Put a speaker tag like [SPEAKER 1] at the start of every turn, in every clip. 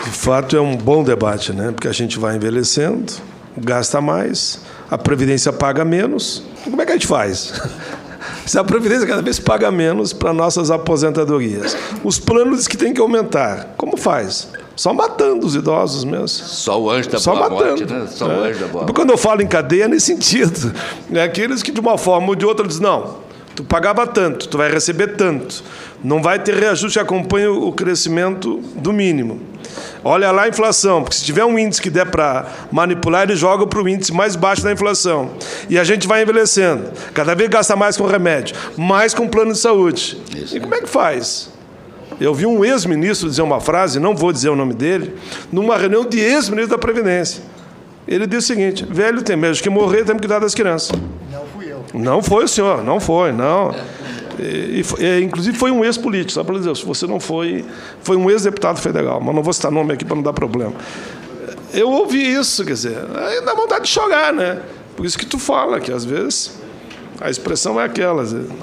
[SPEAKER 1] De fato, é um bom debate, né? Porque a gente vai envelhecendo, gasta mais, a Previdência paga menos. Como é que a gente faz? Se a Previdência cada vez paga menos para nossas aposentadorias, os planos que tem que aumentar, como faz? Só matando os idosos mesmo.
[SPEAKER 2] Só o anjo da
[SPEAKER 1] Só
[SPEAKER 2] boa
[SPEAKER 1] matando,
[SPEAKER 2] morte, né? Só o anjo da boa morte.
[SPEAKER 1] Quando eu falo em cadeia, é nesse sentido. É aqueles que, de uma forma ou de outra, dizem, não, tu pagava tanto, tu vai receber tanto. Não vai ter reajuste que acompanhe o crescimento do mínimo. Olha lá a inflação, porque se tiver um índice que der para manipular, ele joga para o índice mais baixo da inflação. E a gente vai envelhecendo. Cada vez gasta mais com remédio, mais com plano de saúde. Isso. E como é que faz? Eu vi um ex-ministro dizer uma frase, não vou dizer o nome dele, numa reunião de ex-ministro da Previdência. Ele disse o seguinte, velho tem medo que morrer, temos que cuidar das crianças.
[SPEAKER 3] Não fui eu.
[SPEAKER 1] Não foi o senhor, não foi, não. Inclusive foi um ex-político, só para dizer, se você não foi um ex-deputado federal, mas não vou citar nome aqui para não dar problema. Eu ouvi isso, quer dizer, aí dá vontade de chorar, né? Por isso que tu fala, que às vezes a expressão é aquela.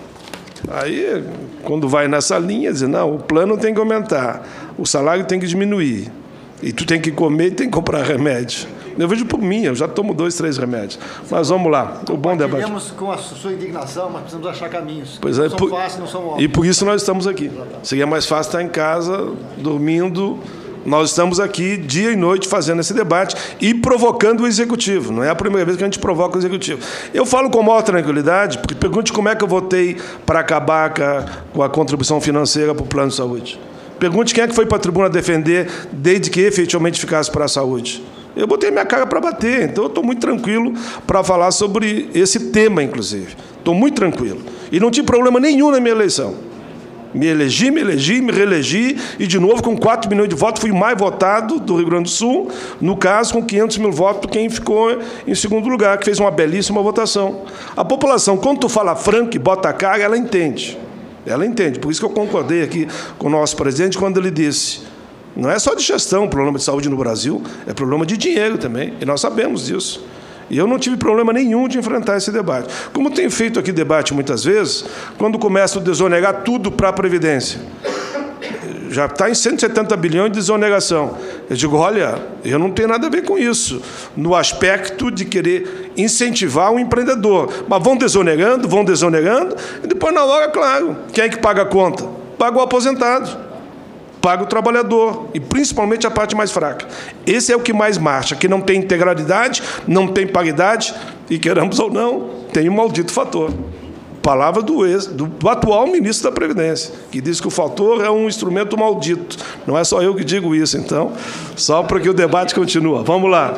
[SPEAKER 1] Aí, quando vai nessa linha, diz, não, o plano tem que aumentar, o salário tem que diminuir, e tu tem que comer e tem que comprar remédio. Eu vejo por mim, eu já tomo 2, 3 remédios. Mas vamos lá, o bom debate.
[SPEAKER 3] Compartilhamos com a sua indignação, mas precisamos achar caminhos.
[SPEAKER 1] Pois é,
[SPEAKER 3] não são fáceis, não são óbvios.
[SPEAKER 1] E por isso nós estamos aqui. Seria mais fácil estar em casa, dormindo. Nós estamos aqui dia e noite fazendo esse debate e provocando o Executivo. Não é a primeira vez que a gente provoca o Executivo. Eu falo com maior tranquilidade, porque pergunte como é que eu votei para acabar com a contribuição financeira para o plano de saúde. Pergunte quem é que foi para a tribuna defender desde que efetivamente ficasse para a saúde. Eu botei minha cara para bater, então eu estou muito tranquilo para falar sobre esse tema, inclusive. Estou muito tranquilo. E não tive problema nenhum na minha eleição. Me elegi, me reelegi, e, de novo, com 4 milhões de votos, fui mais votado do Rio Grande do Sul, no caso, com 500 mil votos, quem ficou em segundo lugar, que fez uma belíssima votação. A população, quando tu fala franco e bota a cara, ela entende. Ela entende. Por isso que eu concordei aqui com o nosso presidente, quando ele disse... Não é só de gestão o problema de saúde no Brasil, é problema de dinheiro também, e nós sabemos disso. E eu não tive problema nenhum de enfrentar esse debate. Como tenho feito aqui debate muitas vezes, quando começo a desonerar tudo para a Previdência, já está em 170 bilhões de desoneração. Eu digo, olha, eu não tenho nada a ver com isso, no aspecto de querer incentivar o empreendedor. Mas vão desonerando, e depois, na hora, claro, quem é que paga a conta? Paga o aposentado. Paga o trabalhador, e principalmente a parte mais fraca. Esse é o que mais marcha, que não tem integralidade, não tem paridade, e, queramos ou não, tem um maldito fator. Palavra do atual ministro da Previdência, que diz que o fator é um instrumento maldito. Não é só eu que digo isso, então, só para que o debate continue. Vamos lá.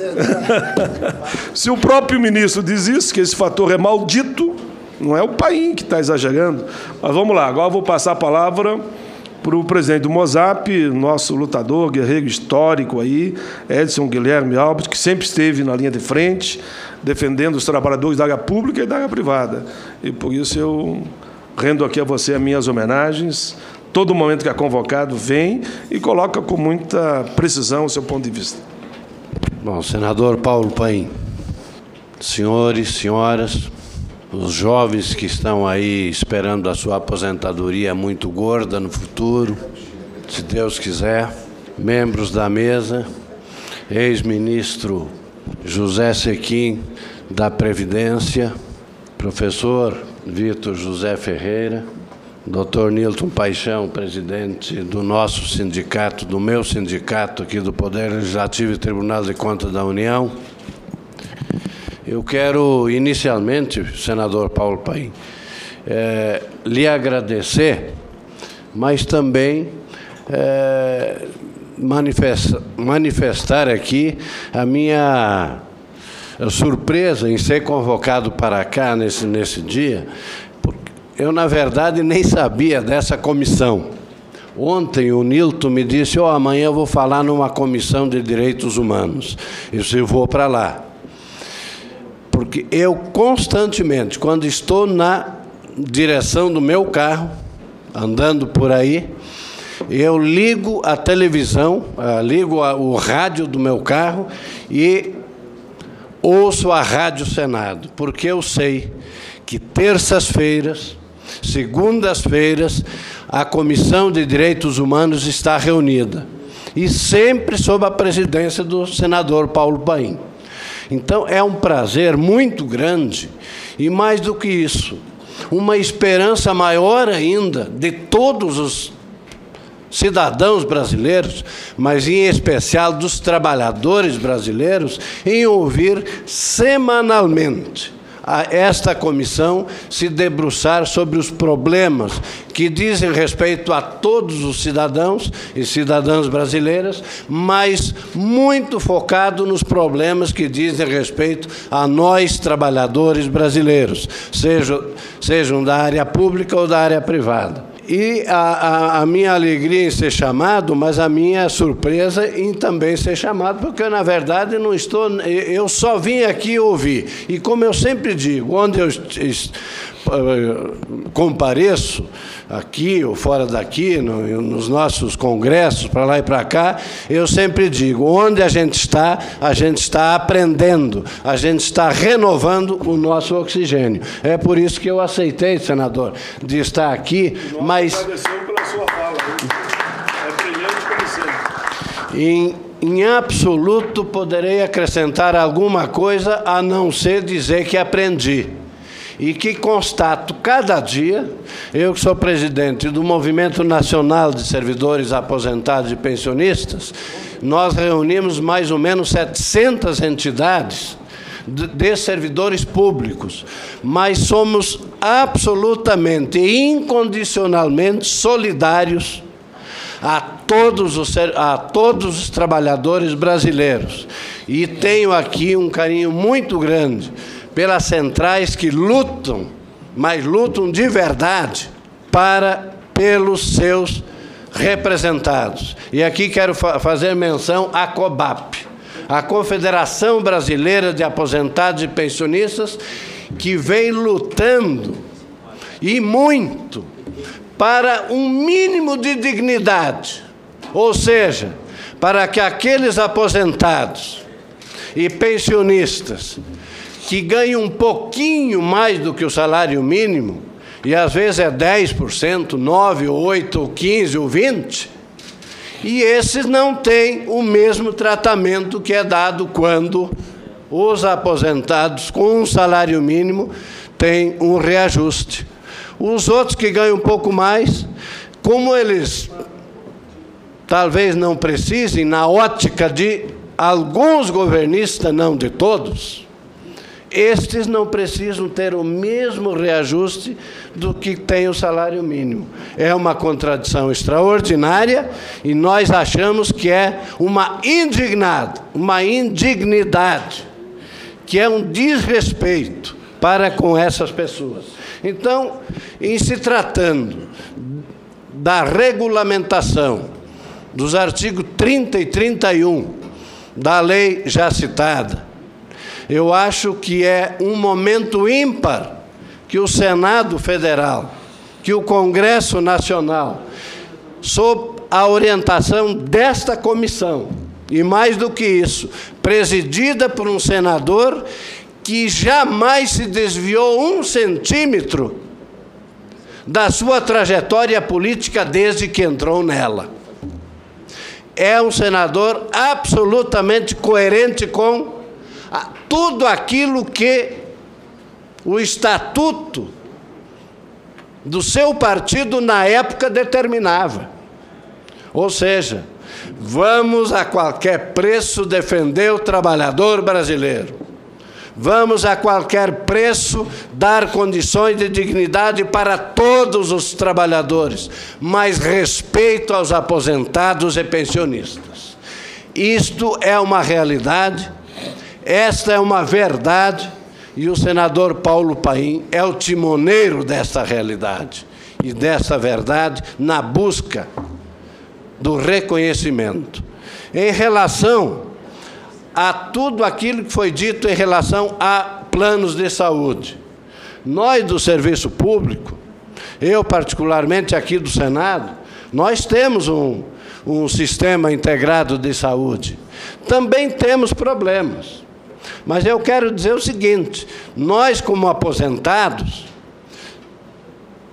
[SPEAKER 1] Se o próprio ministro diz isso, que esse fator é maldito, não é o Paim que está exagerando. Mas vamos lá, agora eu vou passar a palavra para o presidente do Mozap, nosso lutador, guerreiro histórico aí, Edson Guilherme Alves, que sempre esteve na linha de frente, defendendo os trabalhadores da área pública e da área privada. E por isso eu rendo aqui a você as minhas homenagens. Todo momento que é convocado, vem e coloca com muita precisão o seu ponto de vista.
[SPEAKER 4] Bom, senador Paulo Paim, senhores, senhoras, os jovens que estão aí esperando a sua aposentadoria muito gorda no futuro, se Deus quiser, membros da mesa, ex-ministro José Sequim da Previdência, professor Vitor José Ferreira, doutor Nilton Paixão, presidente do nosso sindicato, do meu sindicato aqui do Poder Legislativo e Tribunal de Contas da União. Eu quero, inicialmente, senador Paulo Paim, lhe agradecer, mas também manifestar aqui a minha surpresa em ser convocado para cá nesse dia, porque eu, na verdade, nem sabia dessa comissão. Ontem o Nilton me disse, amanhã eu vou falar numa comissão de direitos humanos. Eu vou para lá. Porque eu constantemente, quando estou na direção do meu carro, andando por aí, eu ligo a televisão, ligo o rádio do meu carro e ouço a Rádio Senado, porque eu sei que terças-feiras, segundas-feiras, a Comissão de Direitos Humanos está reunida. e sempre sob a presidência do senador Paulo Paim. Então, é um prazer muito grande, e mais do que isso, uma esperança maior ainda de todos os cidadãos brasileiros, mas em especial dos trabalhadores brasileiros, em ouvir semanalmente esta comissão se debruçar sobre os problemas que dizem respeito a todos os cidadãos e cidadãs brasileiras, mas muito focado nos problemas que dizem respeito a nós, trabalhadores brasileiros, sejam da área pública ou da área privada. E a minha alegria em ser chamado, mas a minha surpresa em também ser chamado, porque eu, na verdade, não estou... Eu só vim aqui ouvir. E como eu sempre digo, onde eu compareço, aqui ou fora daqui, nos nossos congressos, para lá e para cá, eu sempre digo, onde a gente está aprendendo, a gente está renovando o nosso oxigênio. É por isso que eu aceitei, senador, de estar aqui, mas...
[SPEAKER 1] Agradecemos pela sua fala. É brilhante como sempre.
[SPEAKER 4] Em absoluto, poderei acrescentar alguma coisa, a não ser dizer que aprendi. E que constato cada dia, eu que sou presidente do Movimento Nacional de Servidores Aposentados e Pensionistas, nós reunimos mais ou menos 700 entidades de servidores públicos, mas somos absolutamente e incondicionalmente solidários a todos os trabalhadores brasileiros. E tenho aqui um carinho muito grande pelas centrais que lutam, mas lutam de verdade, pelos seus representados. E aqui quero fazer menção à COBAP, a Confederação Brasileira de Aposentados e Pensionistas, que vem lutando, e muito, para um mínimo de dignidade, ou seja, para que aqueles aposentados e pensionistas que ganham um pouquinho mais do que o salário mínimo, e às vezes é 10%, 9%, 8%, 15% ou 20%, e esses não têm o mesmo tratamento que é dado quando os aposentados com um salário mínimo têm um reajuste. Os outros que ganham um pouco mais, como eles talvez não precisem, na ótica de alguns governistas, não de todos, estes não precisam ter o mesmo reajuste do que tem o salário mínimo. É uma contradição extraordinária e nós achamos que é uma indignidade, que é um desrespeito para com essas pessoas. Então, em se tratando da regulamentação dos artigos 30 e 31 da lei já citada, eu acho que é um momento ímpar que o Senado Federal, que o Congresso Nacional, sob a orientação desta comissão, e mais do que isso, presidida por um senador que jamais se desviou 1 centímetro da sua trajetória política desde que entrou nela. É um senador absolutamente coerente com tudo aquilo que o estatuto do seu partido na época determinava. Ou seja, vamos a qualquer preço defender o trabalhador brasileiro. Vamos a qualquer preço dar condições de dignidade para todos os trabalhadores, mas respeito aos aposentados e pensionistas. Isto é uma realidade, esta é uma verdade, e o senador Paulo Paim é o timoneiro desta realidade e dessa verdade na busca do reconhecimento. Em relação a tudo aquilo que foi dito em relação a planos de saúde, nós do serviço público, eu particularmente aqui do Senado, nós temos um sistema integrado de saúde. Também temos problemas, mas eu quero dizer o seguinte: nós, como aposentados,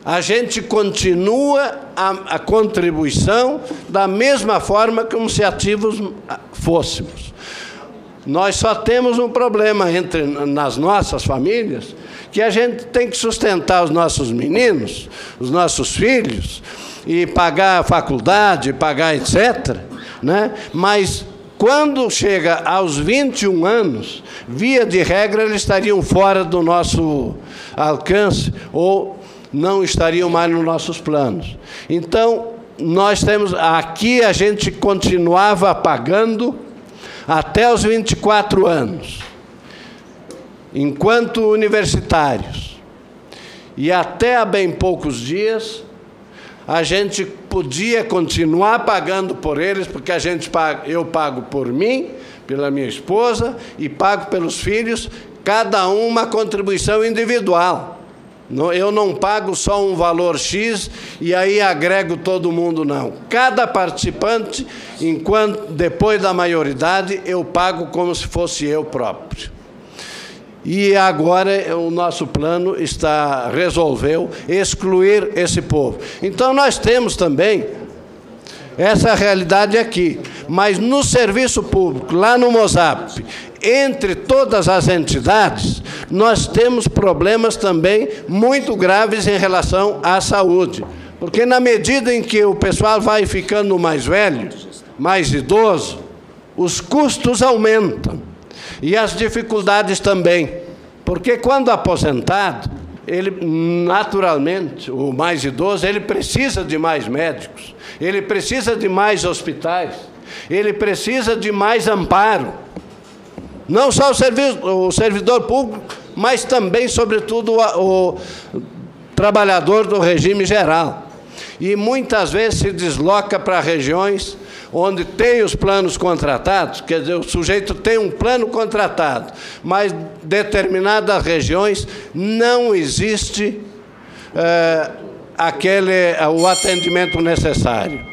[SPEAKER 4] a gente continua a contribuição da mesma forma como se ativos fôssemos. Nós só temos um problema nas nossas famílias, que a gente tem que sustentar os nossos meninos, os nossos filhos, e pagar a faculdade, pagar etc., né? Mas quando chega aos 21 anos, via de regra, eles estariam fora do nosso alcance ou não estariam mais nos nossos planos. Então, nós temos... Aqui a gente continuava pagando até os 24 anos, enquanto universitários. E até há bem poucos dias, a gente podia continuar pagando por eles, porque eu pago por mim, pela minha esposa, e pago pelos filhos, cada um uma contribuição individual. Eu não pago só um valor X e aí agrego todo mundo, não. Cada participante, depois da maioridade, eu pago como se fosse eu próprio. E agora o nosso plano resolveu excluir esse povo. Então nós temos também essa realidade aqui. Mas no serviço público, lá no Mosap, entre todas as entidades, nós temos problemas também muito graves em relação à saúde. Porque na medida em que o pessoal vai ficando mais velho, mais idoso, os custos aumentam. E as dificuldades também. Porque quando aposentado, ele naturalmente, o mais idoso, ele precisa de mais médicos, ele precisa de mais hospitais, ele precisa de mais amparo. Não só o servidor público, mas também, sobretudo, o trabalhador do regime geral. E muitas vezes se desloca para regiões onde tem os planos contratados, quer dizer, o sujeito tem um plano contratado, mas determinadas regiões não existe o atendimento necessário.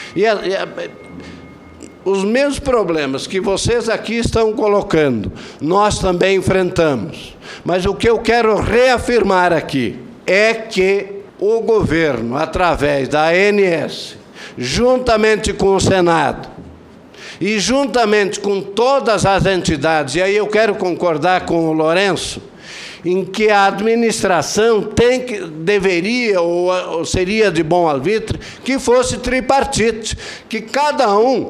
[SPEAKER 4] Os mesmos problemas que vocês aqui estão colocando, nós também enfrentamos. Mas o que eu quero reafirmar aqui é que o governo, através da ANS, juntamente com o Senado e juntamente com todas as entidades, e aí eu quero concordar com o Lourenço, em que a administração deveria, ou seria de bom alvitre, que fosse tripartite, que cada um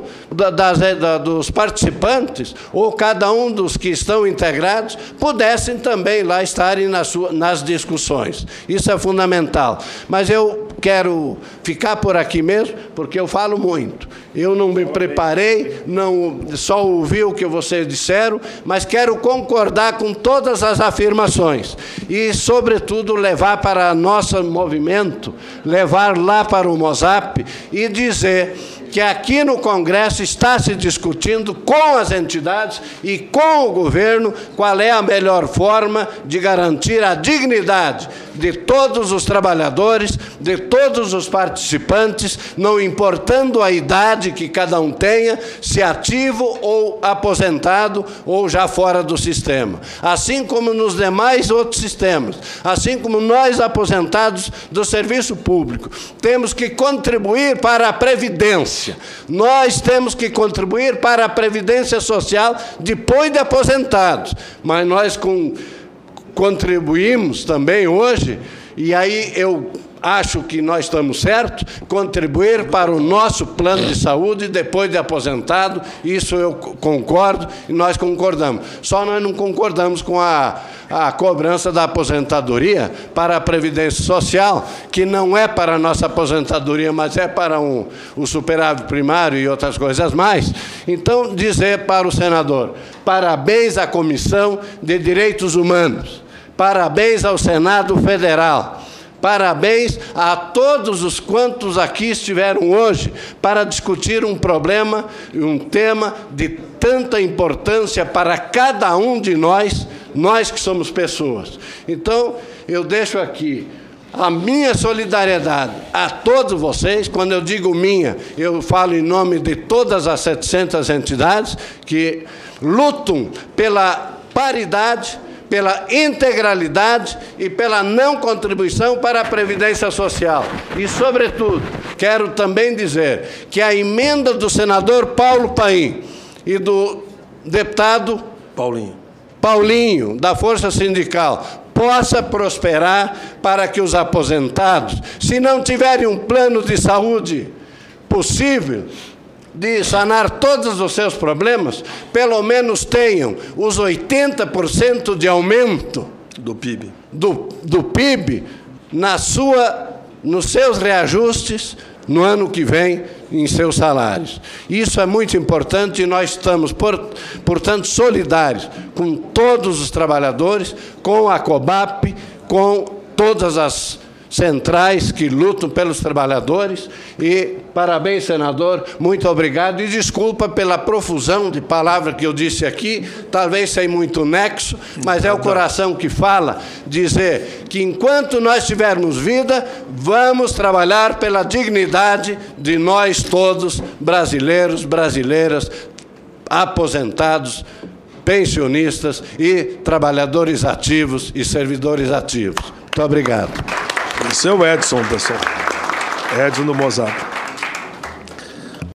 [SPEAKER 4] dos participantes, ou cada um dos que estão integrados, pudessem também lá estarem nas discussões. Isso é fundamental. Mas eu quero ficar por aqui mesmo, porque eu falo muito. Eu não me preparei, só ouvi o que vocês disseram, mas quero concordar com todas as afirmações e, sobretudo, levar para nosso movimento, levar lá para o Mosap e dizer que aqui no Congresso está se discutindo com as entidades e com o governo qual é a melhor forma de garantir a dignidade de todos os trabalhadores, de todos os participantes, não importando a idade que cada um tenha, se ativo ou aposentado ou já fora do sistema. Assim como nos demais outros sistemas, assim como nós aposentados do serviço público, temos que contribuir para a Previdência. Nós temos que contribuir para a Previdência Social depois de aposentados, mas nós contribuímos também hoje, e aí eu acho que nós estamos certos, contribuir para o nosso plano de saúde depois de aposentado, isso eu concordo e nós concordamos. Só nós não concordamos com a cobrança da aposentadoria para a Previdência Social, que não é para a nossa aposentadoria, mas é para o superávit primário e outras coisas mais. Então, dizer para o senador, parabéns à Comissão de Direitos Humanos, parabéns ao Senado Federal, parabéns a todos os quantos aqui estiveram hoje para discutir um problema e um tema de tanta importância para cada um de nós que somos pessoas. Então, eu deixo aqui a minha solidariedade a todos vocês. Quando eu digo minha, eu falo em nome de todas as 700 entidades que lutam pela paridade, pela integralidade e pela não contribuição para a Previdência Social. E, sobretudo, quero também dizer que a emenda do senador Paulo Paim e do deputado Paulinho, da Força Sindical, possa prosperar para que os aposentados, se não tiverem um plano de saúde possível de sanar todos os seus problemas, pelo menos tenham os 80% de aumento
[SPEAKER 1] do PIB,
[SPEAKER 4] do PIB nos seus reajustes no ano que vem em seus salários. Isso é muito importante e nós estamos, portanto, solidários com todos os trabalhadores, com a COBAP, com todas as centrais que lutam pelos trabalhadores. E parabéns, senador, muito obrigado. E desculpa pela profusão de palavras que eu disse aqui, talvez sem muito nexo, mas é o coração que fala, dizer que enquanto nós tivermos vida, vamos trabalhar pela dignidade de nós todos, brasileiros, brasileiras, aposentados, pensionistas e trabalhadores ativos e servidores ativos. Muito obrigado.
[SPEAKER 1] Esse é o Edson, pessoal. Edson do Mozart.